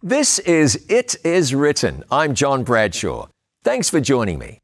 This is It Is Written. I'm John Bradshaw. Thanks for joining me.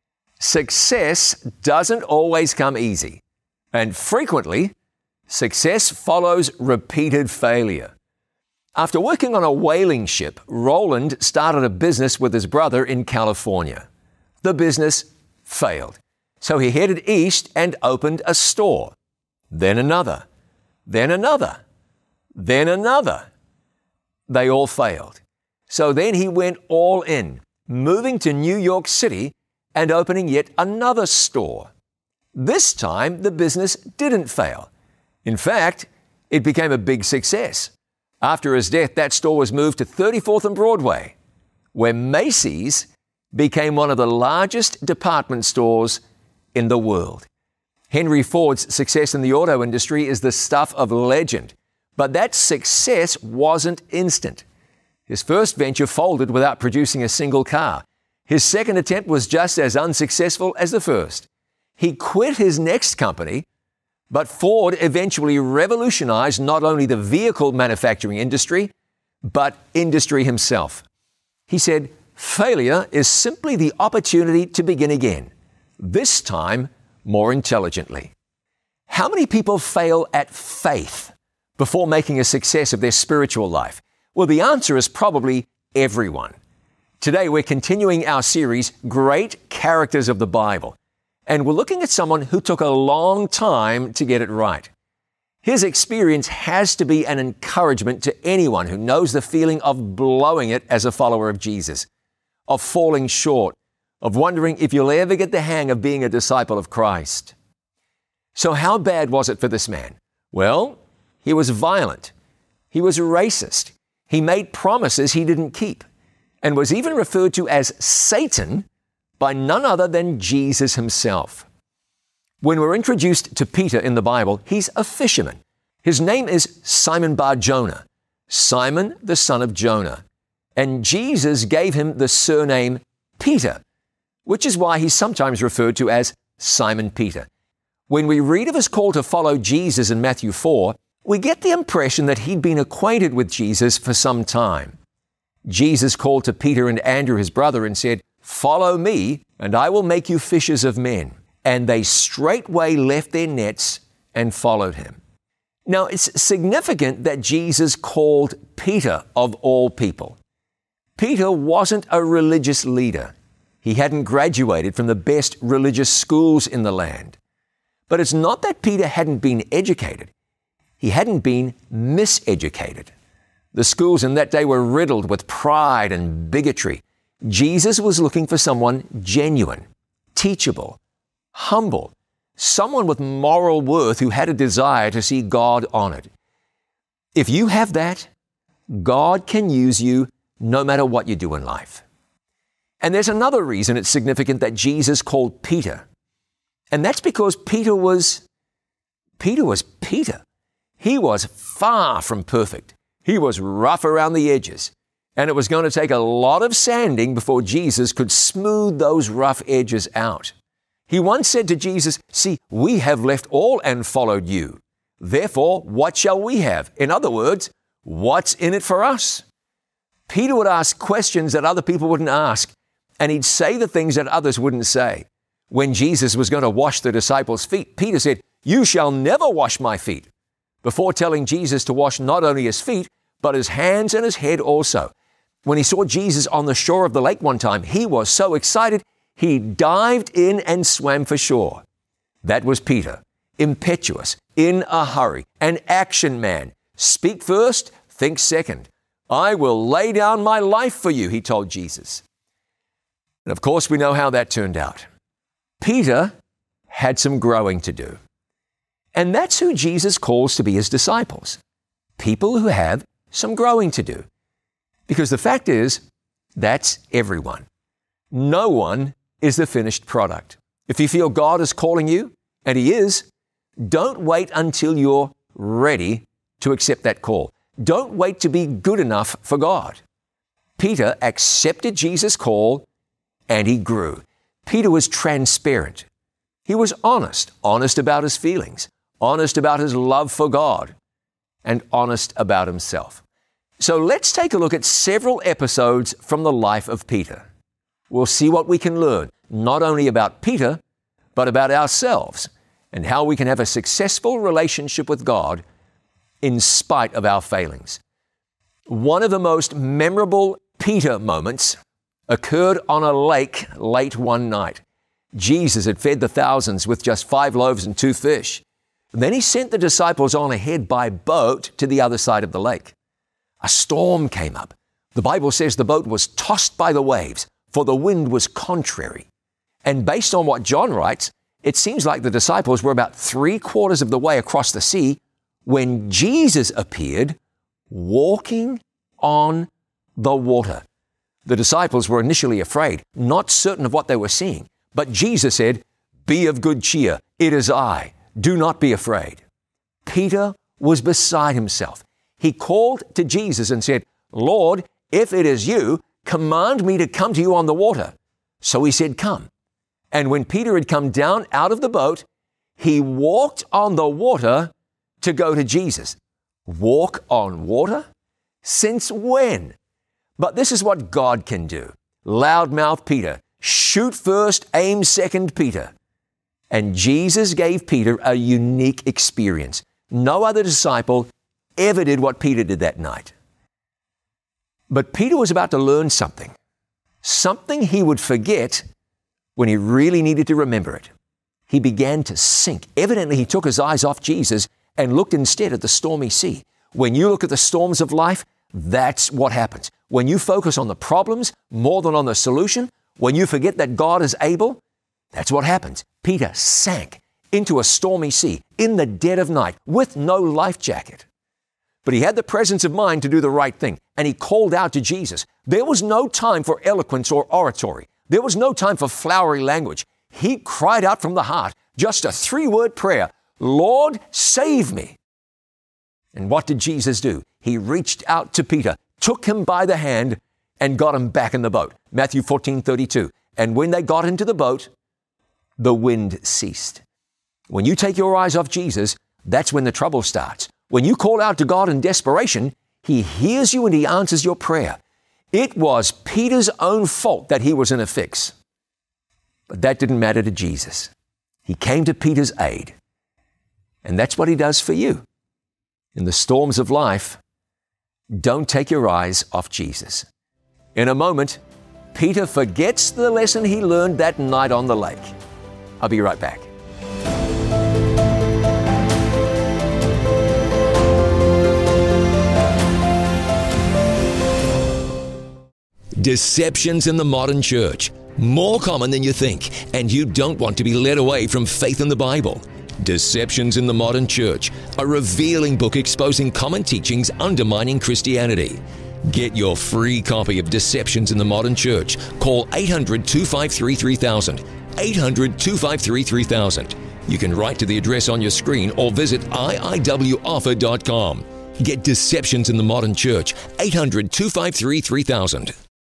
Success doesn't always come easy, and frequently, success follows repeated failure. After working on a whaling ship, Roland started a business with his brother in California. The business failed, so he headed east and opened a store. Then another, then another, then another. They all failed. So then he went all in, moving to New York City and opening yet another store. This time, the business didn't fail. In fact, it became a big success. After his death, that store was moved to 34th and Broadway, where Macy's became one of the largest department stores in the world. Henry Ford's success in the auto industry is the stuff of legend. But that success wasn't instant. His first venture folded without producing a single car. His second attempt was just as unsuccessful as the first. He quit his next company, but Ford eventually revolutionized not only the vehicle manufacturing industry, but industry himself. He said, "Failure is simply the opportunity to begin again, this time more intelligently." How many people fail at faith before making a success of their spiritual life? Well, the answer is probably everyone. Today, we're continuing our series, Great Characters of the Bible, and we're looking at someone who took a long time to get it right. His experience has to be an encouragement to anyone who knows the feeling of blowing it as a follower of Jesus, of falling short, of wondering if you'll ever get the hang of being a disciple of Christ. So how bad was it for this man? Well, he was violent. He was racist. He made promises he didn't keep and was even referred to as Satan by none other than Jesus himself. When we're introduced to Peter in the Bible, he's a fisherman. His name is Simon Bar Jonah, Simon the son of Jonah. And Jesus gave him the surname Peter, which is why he's sometimes referred to as Simon Peter. When we read of his call to follow Jesus in Matthew 4, we get the impression that he'd been acquainted with Jesus for some time. Jesus called to Peter and Andrew, his brother, and said, "Follow me, and I will make you fishers of men." And they straightway left their nets and followed him. Now, it's significant that Jesus called Peter of all people. Peter wasn't a religious leader. He hadn't graduated from the best religious schools in the land. But it's not that Peter hadn't been educated. He hadn't been miseducated. The schools in that day were riddled with pride and bigotry. Jesus was looking for someone genuine, teachable, humble, someone with moral worth who had a desire to see God honored. If you have that, God can use you no matter what you do in life. And there's another reason it's significant that Jesus called Peter. And that's because Peter was Peter. He was far from perfect. He was rough around the edges. And it was going to take a lot of sanding before Jesus could smooth those rough edges out. He once said to Jesus, "See, we have left all and followed you. Therefore, what shall we have?" In other words, what's in it for us? Peter would ask questions that other people wouldn't ask, and he'd say the things that others wouldn't say. When Jesus was going to wash the disciples' feet, Peter said, "You shall never wash my feet," before telling Jesus to wash not only his feet, but his hands and his head also. When he saw Jesus on the shore of the lake one time, he was so excited, he dived in and swam for shore. That was Peter, impetuous, in a hurry, an action man. Speak first, think second. "I will lay down my life for you," he told Jesus. And of course, we know how that turned out. Peter had some growing to do. And that's who Jesus calls to be his disciples, people who have some growing to do. Because the fact is, that's everyone. No one is the finished product. If you feel God is calling you, and He is, don't wait until you're ready to accept that call. Don't wait to be good enough for God. Peter accepted Jesus' call, and he grew. Peter was transparent. He was honest about his feelings, honest about his love for God, and honest about himself. So let's take a look at several episodes from the life of Peter. We'll see what we can learn, not only about Peter, but about ourselves and how we can have a successful relationship with God in spite of our failings. One of the most memorable Peter moments occurred on a lake late one night. Jesus had fed the thousands with just 5 loaves and 2 fish. Then he sent the disciples on ahead by boat to the other side of the lake. A storm came up. The Bible says the boat was tossed by the waves, for the wind was contrary. And based on what John writes, it seems like the disciples were about 3/4 of the way across the sea when Jesus appeared walking on the water. The disciples were initially afraid, not certain of what they were seeing. But Jesus said, "Be of good cheer. It is I. Do not be afraid." Peter was beside himself. He called to Jesus and said, "Lord, if it is you, command me to come to you on the water." So he said, "Come." And when Peter had come down out of the boat, he walked on the water to go to Jesus. Walk on water? Since when? But this is what God can do. Loudmouth Peter. Shoot first, aim second, Peter. And Jesus gave Peter a unique experience. No other disciple ever did what Peter did that night. But Peter was about to learn something he would forget when he really needed to remember it. He began to sink. Evidently, he took his eyes off Jesus and looked instead at the stormy sea. When you look at the storms of life, that's what happens. When you focus on the problems more than on the solution, when you forget that God is able, that's what happens. Peter sank into a stormy sea in the dead of night with no life jacket. But he had the presence of mind to do the right thing, and he called out to Jesus. There was no time for eloquence or oratory. There was no time for flowery language. He cried out from the heart, just a 3-word prayer, "Lord, save me." And what did Jesus do? He reached out to Peter, took him by the hand, and got him back in the boat. Matthew 14:32. And when they got into the boat, the wind ceased. When you take your eyes off Jesus, that's when the trouble starts. When you call out to God in desperation, He hears you and He answers your prayer. It was Peter's own fault that he was in a fix. But that didn't matter to Jesus. He came to Peter's aid. And that's what He does for you. In the storms of life, don't take your eyes off Jesus. In a moment, Peter forgets the lesson he learned that night on the lake. I'll be right back. Deceptions in the modern church. More common than you think, and you don't want to be led away from faith in the Bible. Deceptions in the Modern Church, a revealing book exposing common teachings undermining Christianity. Get your free copy of Deceptions in the Modern Church. Call 800-253-3000. 800-253-3000. You can write to the address on your screen or visit iiwoffer.com. Get Deceptions in the Modern Church. 800-253-3000.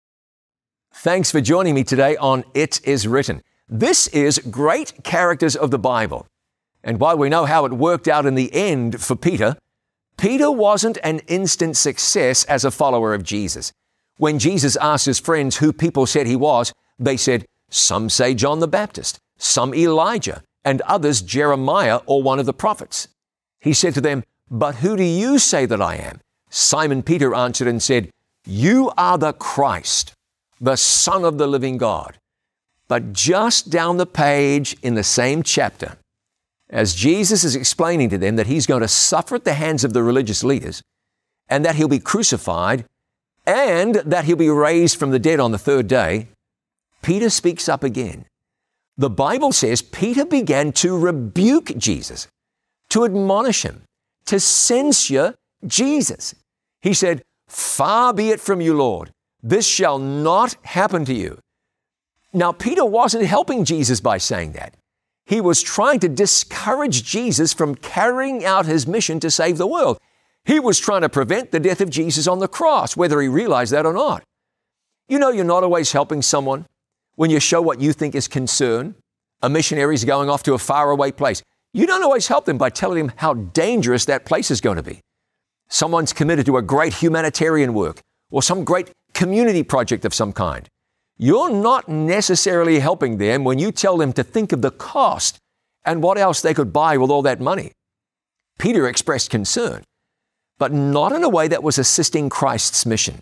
Thanks for joining me today on It Is Written. This is Great Characters of the Bible. And while we know how it worked out in the end for Peter, Peter wasn't an instant success as a follower of Jesus. When Jesus asked his friends who people said he was, they said, "Some say John the Baptist, some Elijah, and others Jeremiah or one of the prophets." He said to them, "But who do you say that I am?" Simon Peter answered and said, "You are the Christ, the Son of the living God." But just down the page in the same chapter, as Jesus is explaining to them that He's going to suffer at the hands of the religious leaders and that He'll be crucified and that He'll be raised from the dead on the third day, Peter speaks up again. The Bible says Peter began to rebuke Jesus, to admonish Him, to censure Jesus. He said, "Far be it from you, Lord. This shall not happen to you." Now, Peter wasn't helping Jesus by saying that. He was trying to discourage Jesus from carrying out His mission to save the world. He was trying to prevent the death of Jesus on the cross, whether he realized that or not. You know, you're not always helping someone when you show what you think is concern. A missionary's going off to a faraway place. You don't always help them by telling them how dangerous that place is going to be. Someone's committed to a great humanitarian work or some great community project of some kind. You're not necessarily helping them when you tell them to think of the cost and what else they could buy with all that money. Peter expressed concern, but not in a way that was assisting Christ's mission.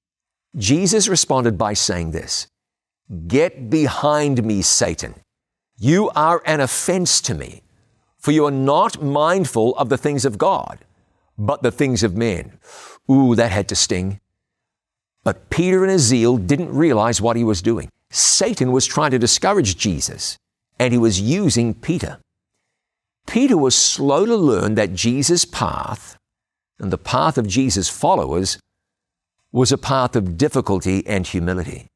Jesus responded by saying this, "Get behind me, Satan. You are an offense to me, for you are not mindful of the things of God, but the things of men." Ooh, that had to sting. But Peter in his zeal didn't realize what he was doing. Satan was trying to discourage Jesus, and he was using Peter. Peter was slow to learn that Jesus' path and the path of Jesus' followers was a path of difficulty and humility.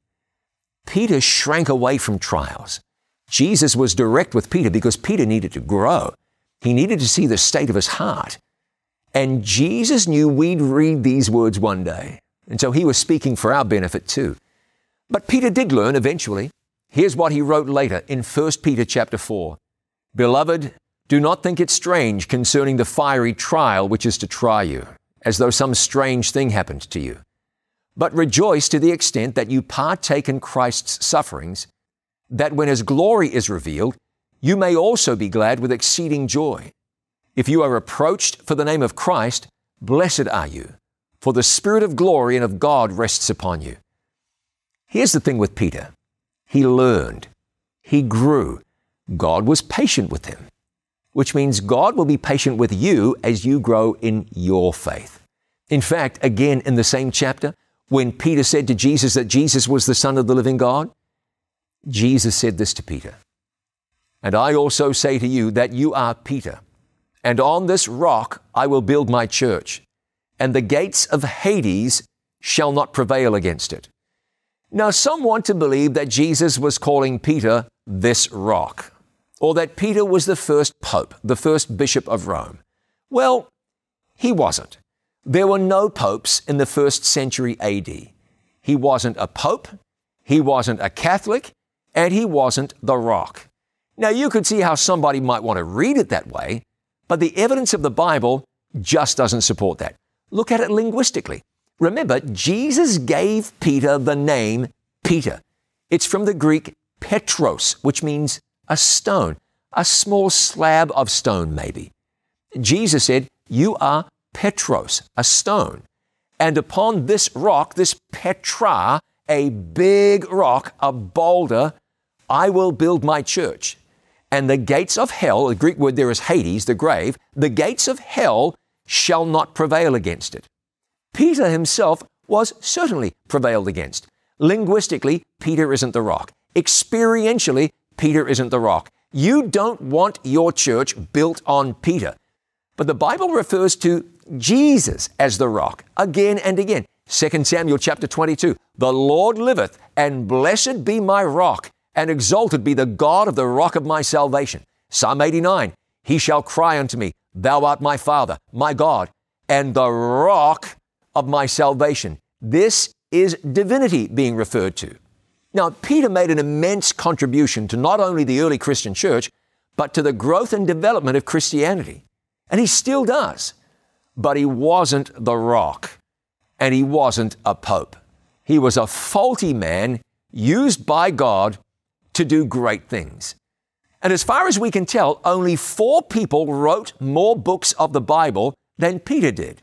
Peter shrank away from trials. Jesus was direct with Peter because Peter needed to grow. He needed to see the state of his heart. And Jesus knew we'd read these words one day. And so he was speaking for our benefit too. But Peter did learn eventually. Here's what he wrote later in 1 Peter chapter 4. "Beloved, do not think it strange concerning the fiery trial which is to try you, as though some strange thing happened to you. But rejoice to the extent that you partake in Christ's sufferings, that when his glory is revealed, you may also be glad with exceeding joy. If you are reproached for the name of Christ, blessed are you, for the Spirit of glory and of God rests upon you." Here's the thing with Peter. He learned. He grew. God was patient with him, which means God will be patient with you as you grow in your faith. In fact, again, in the same chapter, when Peter said to Jesus that Jesus was the Son of the living God, Jesus said this to Peter, "And I also say to you that you are Peter, and on this rock I will build my church, and the gates of Hades shall not prevail against it." Now, some want to believe that Jesus was calling Peter this rock, or that Peter was the first pope, the first bishop of Rome. Well, he wasn't. There were no popes in the 1st century AD. He wasn't a pope, he wasn't a Catholic, and he wasn't the rock. Now, you could see how somebody might want to read it that way, but the evidence of the Bible just doesn't support that. Look at it linguistically. Remember, Jesus gave Peter the name Peter. It's from the Greek Petros, which means a stone, a small slab of stone maybe. Jesus said, "You are Petros, a stone. And upon this rock, this Petra, a big rock, a boulder, I will build my church. And the gates of hell," the Greek word there is Hades, the grave, "the gates of hell shall not prevail against it." Peter himself was certainly prevailed against. Linguistically, Peter isn't the rock. Experientially, Peter isn't the rock. You don't want your church built on Peter. But the Bible refers to Jesus as the rock again and again. 2 Samuel chapter 22, "The Lord liveth, and blessed be my rock, and exalted be the God of the rock of my salvation." Psalm 89, "He shall cry unto me, Thou art my Father, my God, and the rock of my salvation." This is divinity being referred to. Now, Peter made an immense contribution to not only the early Christian church, but to the growth and development of Christianity. And he still does. But he wasn't the rock, and he wasn't a pope. He was a faulty man used by God to do great things. And as far as we can tell, only 4 people wrote more books of the Bible than Peter did.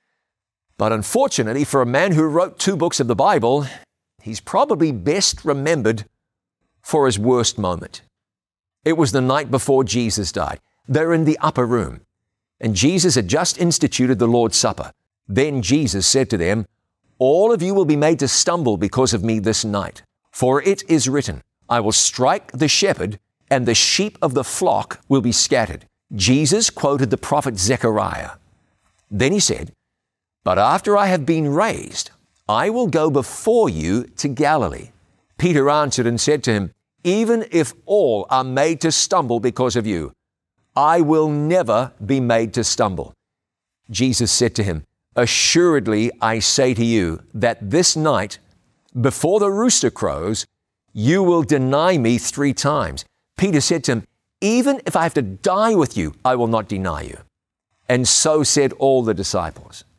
But unfortunately, for a man who wrote 2 books of the Bible, he's probably best remembered for his worst moment. It was the night before Jesus died. They're in the upper room, and Jesus had just instituted the Lord's Supper. Then Jesus said to them, "All of you will be made to stumble because of me this night. For it is written, I will strike the shepherd, and the sheep of the flock will be scattered." Jesus quoted the prophet Zechariah. Then he said, "But after I have been raised, I will go before you to Galilee." Peter answered and said to him, "Even if all are made to stumble because of you, I will never be made to stumble." Jesus said to him, "Assuredly, I say to you that this night, before the rooster crows, you will deny me 3 times. Peter said to him, "Even if I have to die with you, I will not deny you." And so said all the disciples.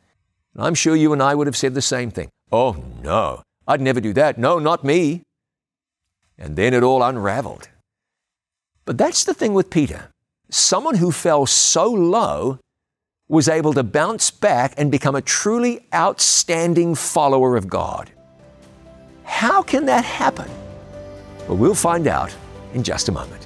I'm sure you and I would have said the same thing. Oh, no, I'd never do that. No, not me. And then it all unraveled. But that's the thing with Peter. Someone who fell so low was able to bounce back and become a truly outstanding follower of God. How can that happen? Well, we'll find out in just a moment.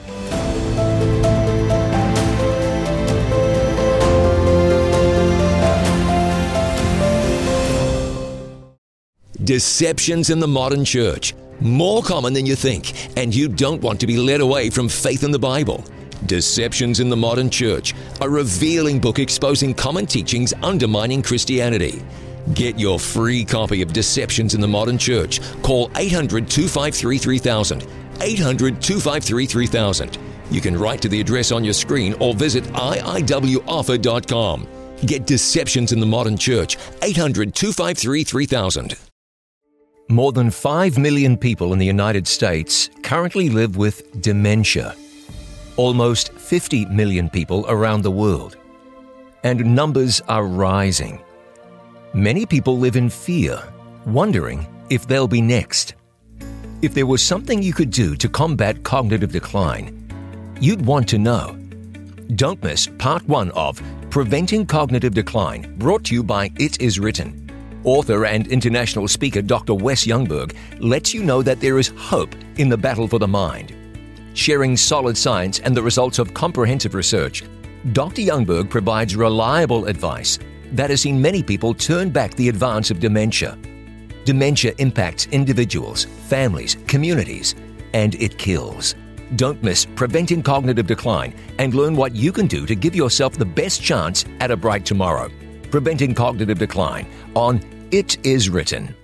Deceptions in the modern church. More common than you think, and you don't want to be led away from faith in the Bible. Deceptions in the Modern Church, a revealing book exposing common teachings undermining Christianity. Get your free copy of Deceptions in the Modern Church. Call 800-253-3000. 800-253-3000. You can write to the address on your screen or visit iiwoffer.com. Get Deceptions in the Modern Church. 800-253-3000. More than 5 million people in the United States currently live with dementia. Almost 50 million people around the world. And numbers are rising. Many people live in fear, wondering if they'll be next. If there was something you could do to combat cognitive decline, you'd want to know. Don't miss Part 1 of Preventing Cognitive Decline, brought to you by It Is Written. Author and international speaker Dr. Wes Youngberg lets you know that there is hope in the battle for the mind. Sharing solid science and the results of comprehensive research, Dr. Youngberg provides reliable advice that has seen many people turn back the advance of dementia. Dementia impacts individuals, families, communities, and it kills. Don't miss Preventing Cognitive Decline and learn what you can do to give yourself the best chance at a bright tomorrow. Preventing Cognitive Decline on It Is Written.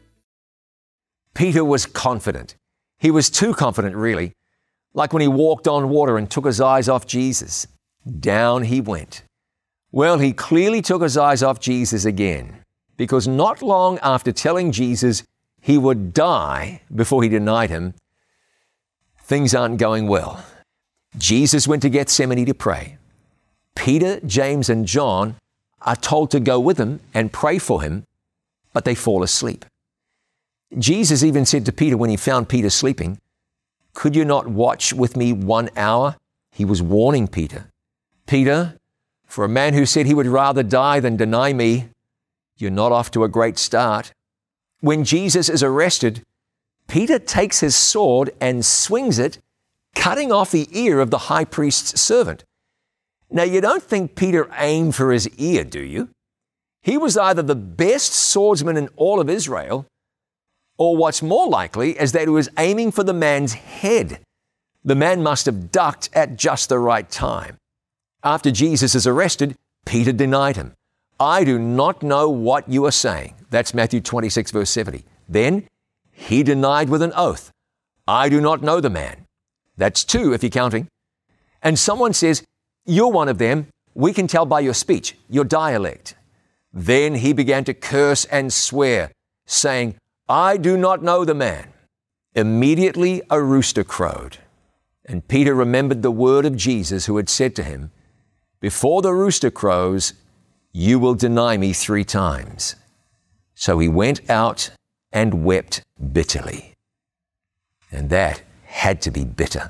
Peter was confident. He was too confident, really. Like when he walked on water and took his eyes off Jesus. Down he went. Well, he clearly took his eyes off Jesus again, because not long after telling Jesus he would die before he denied him, things aren't going well. Jesus went to Gethsemane to pray. Peter, James, and John are told to go with him and pray for him, but they fall asleep. Jesus even said to Peter when he found Peter sleeping, "Could you not watch with me 1 hour?" He was warning Peter. "Peter, for a man who said he would rather die than deny me, you're not off to a great start." When Jesus is arrested, Peter takes his sword and swings it, cutting off the ear of the high priest's servant. Now, you don't think Peter aimed for his ear, do you? He was either the best swordsman in all of Israel, or what's more likely is that he was aiming for the man's head. The man must have ducked at just the right time. After Jesus is arrested, Peter denied him. "I do not know what you are saying." That's Matthew 26, verse 70. Then he denied with an oath, "I do not know the man." That's 2 if you're counting. And someone says, "You're one of them. We can tell by your speech, your dialect." Then he began to curse and swear, saying, "I do not know the man." Immediately a rooster crowed, and Peter remembered the word of Jesus who had said to him, "Before the rooster crows, you will deny me 3 times." So he went out and wept bitterly. And that had to be bitter.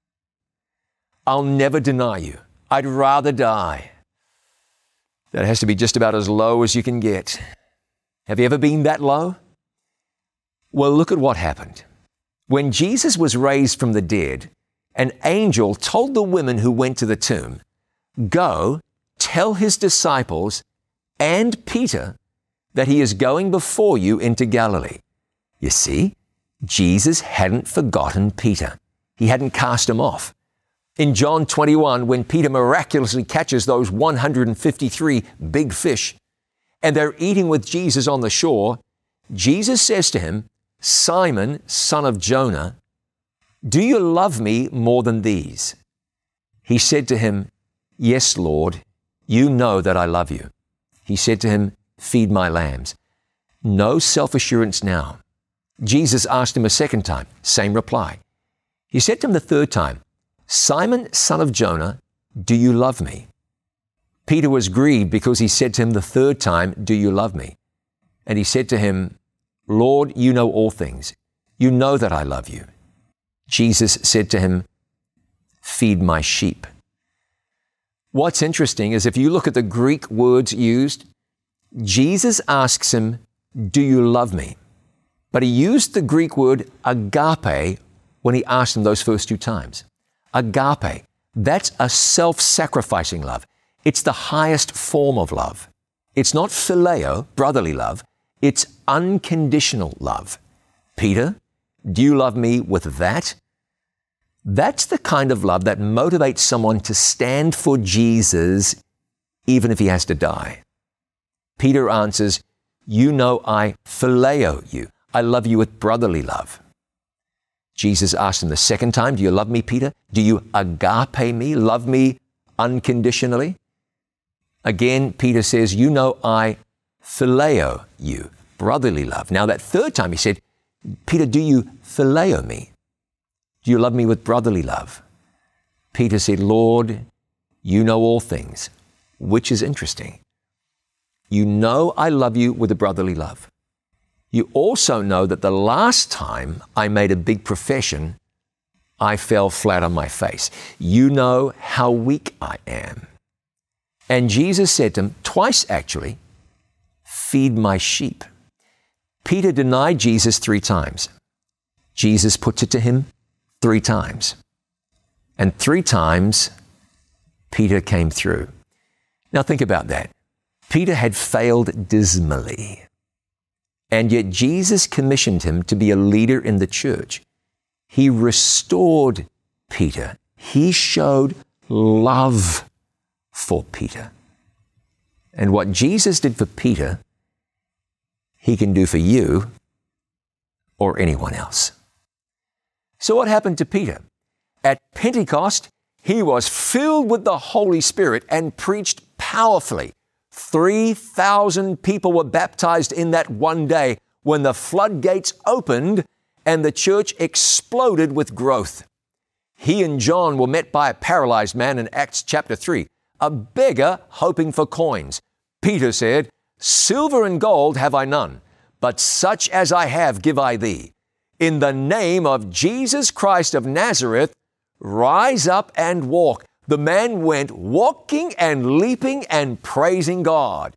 "I'll never deny you. I'd rather die." That has to be just about as low as you can get. Have you ever been that low? Well, look at what happened. When Jesus was raised from the dead, an angel told the women who went to the tomb, "Go, tell his disciples and Peter that he is going before you into Galilee." You see, Jesus hadn't forgotten Peter. He hadn't cast him off. In John 21, when Peter miraculously catches those 153 big fish, and they're eating with Jesus on the shore, Jesus says to him, "Simon, son of Jonah, do you love me more than these?" He said to him, "Yes, Lord, you know that I love you." He said to him, "Feed my lambs." No self-assurance now. Jesus asked him a second time, same reply. He said to him the third time, "Simon, son of Jonah, do you love me?" Peter was grieved because he said to him the third time, "Do you love me?" And he said to him, "Lord, you know all things. You know that I love you." Jesus said to him, "Feed my sheep." What's interesting is if you look at the Greek words used, Jesus asks him, "Do you love me?" But he used the Greek word agape when he asked him those first two times. Agape, that's a self-sacrificing love. It's the highest form of love. It's not phileo, brotherly love. It's unconditional love. Peter, do you love me with that? That's the kind of love that motivates someone to stand for Jesus even if he has to die. Peter answers, "You know I phileo you. I love you with brotherly love." Jesus asked him the second time, "Do you love me, Peter? Do you agape me, love me unconditionally?" Again, Peter says, "You know I phileo you, brotherly love." Now that third time he said, "Peter, do you phileo me? Do you love me with brotherly love?" Peter said, "Lord, you know all things," which is interesting. You know I love you with a brotherly love. You also know that the last time I made a big profession, I fell flat on my face. You know how weak I am. And Jesus said to him, twice actually, "Feed my sheep." Peter denied Jesus 3 times. Jesus puts it to him 3 times. And 3 times, Peter came through. Now think about that. Peter had failed dismally. And yet Jesus commissioned him to be a leader in the church. He restored Peter. He showed love for Peter. And what Jesus did for Peter, he can do for you or anyone else. So what happened to Peter? At Pentecost, he was filled with the Holy Spirit and preached powerfully. 3,000 people were baptized in that one day when the floodgates opened and the church exploded with growth. He and John were met by a paralyzed man in Acts chapter 3, a beggar hoping for coins. Peter said, "Silver and gold have I none, but such as I have give I thee. In the name of Jesus Christ of Nazareth, rise up and walk." The man went walking and leaping and praising God.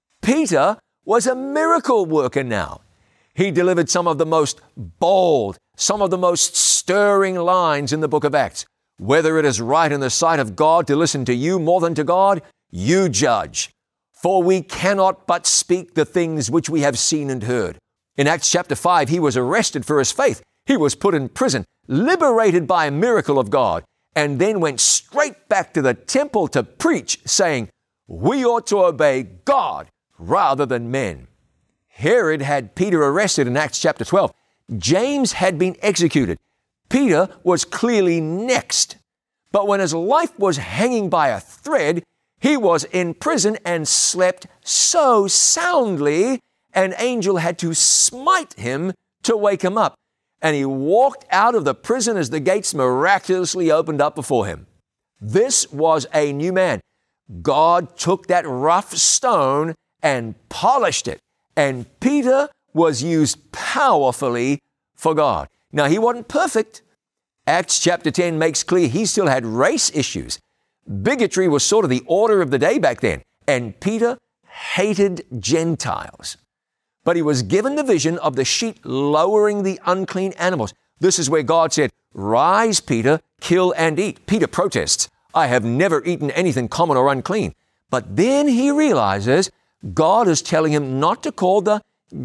Peter was a miracle worker now. He delivered some of the most bold, some of the most stirring lines in the book of Acts. "Whether it is right in the sight of God to listen to you more than to God, you judge. For we cannot but speak the things which we have seen and heard." In Acts chapter 5, he was arrested for his faith. He was put in prison, liberated by a miracle of God, and then went straight back to the temple to preach, saying, "We ought to obey God rather than men." Herod had Peter arrested in Acts chapter 12. James had been executed. Peter was clearly next. But when his life was hanging by a thread, he was in prison and slept so soundly, an angel had to smite him to wake him up. And he walked out of the prison as the gates miraculously opened up before him. This was a new man. God took that rough stone and polished it, and Peter was used powerfully for God. Now, he wasn't perfect. Acts chapter 10 makes clear he still had race issues. Bigotry was sort of the order of the day back then, and Peter hated Gentiles. But he was given the vision of the sheep lowering the unclean animals. This is where God said, "Rise, Peter, kill and eat." Peter protests, "I have never eaten anything common or unclean." But then he realizes God is telling him not to call the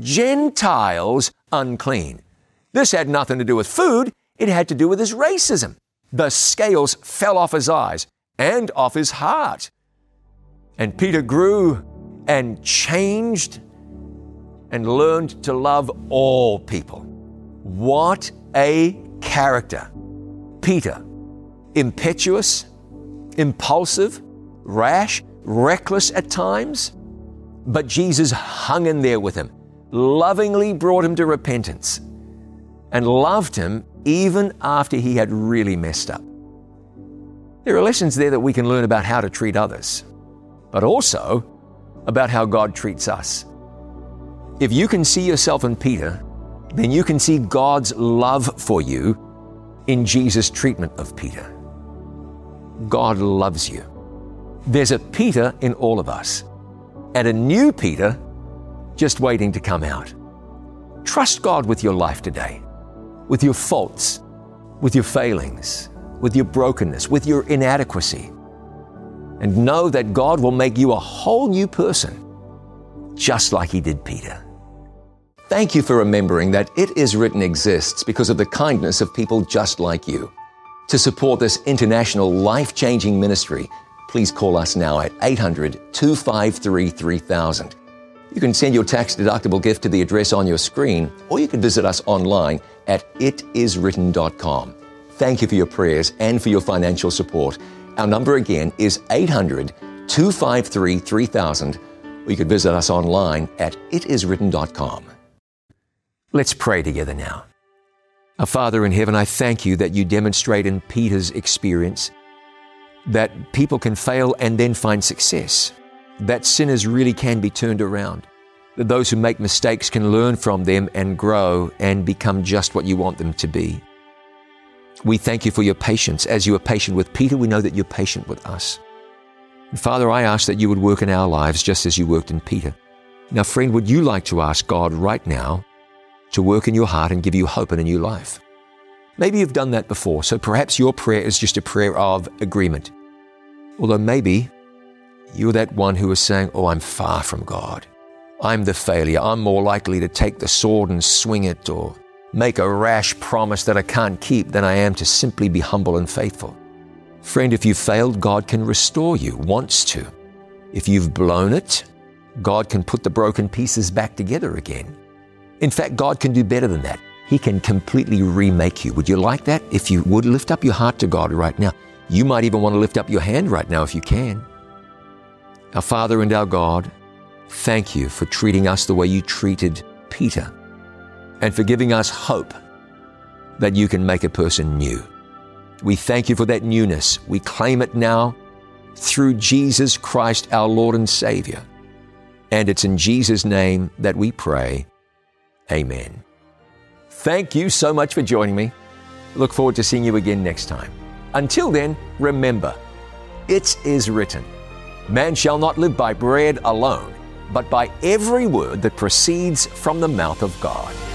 Gentiles unclean. This had nothing to do with food. It had to do with his racism. The scales fell off his eyes and off his heart. And Peter grew and changed and learned to love all people. What a character. Peter, impetuous, impulsive, rash, reckless at times, but Jesus hung in there with him, lovingly brought him to repentance, and loved him even after he had really messed up. There are lessons there that we can learn about how to treat others. but also about how God treats us. If you can see yourself in Peter, then you can see God's love for you in Jesus' treatment of Peter. God loves you. There's a Peter in all of us, and a new Peter just waiting to come out. Trust God with your life today, with your faults, with your failings, with your brokenness, with your inadequacy, and know that God will make you a whole new person, just like He did Peter. Thank you for remembering that It Is Written exists because of the kindness of people just like you. To support this international life-changing ministry, please call us now at 800-253-3000. You can send your tax-deductible gift to the address on your screen, or you can visit us online at itiswritten.com. Thank you for your prayers and for your financial support. Our number again is 800-253-3000, or you can visit us online at itiswritten.com. Let's pray together now. Our Father in heaven, I thank you that you demonstrate in Peter's experience that people can fail and then find success, that sinners really can be turned around, that those who make mistakes can learn from them and grow and become just what you want them to be. We thank you for your patience. As you were patient with Peter, we know that you're patient with us. And Father, I ask that you would work in our lives just as you worked in Peter. Now, friend, would you like to ask God right now to work in your heart and give you hope in a new life? Maybe you've done that before, so perhaps your prayer is just a prayer of agreement. Although maybe you're that one who is saying, oh, I'm far from God. I'm the failure. I'm more likely to take the sword and swing it or make a rash promise that I can't keep than I am to simply be humble and faithful. Friend, if you've failed, God can restore you, wants to. If you've blown it, God can put the broken pieces back together again. In fact, God can do better than that. He can completely remake you. Would you like that? If you would, lift up your heart to God right now. You might even want to lift up your hand right now if you can. Our Father and our God, thank you for treating us the way you treated Peter and for giving us hope that you can make a person new. We thank you for that newness. We claim it now through Jesus Christ, our Lord and Savior. And it's in Jesus' name that we pray. Amen. Thank you so much for joining me. Look forward to seeing you again next time. Until then, remember, it is written, man shall not live by bread alone, but by every word that proceeds from the mouth of God.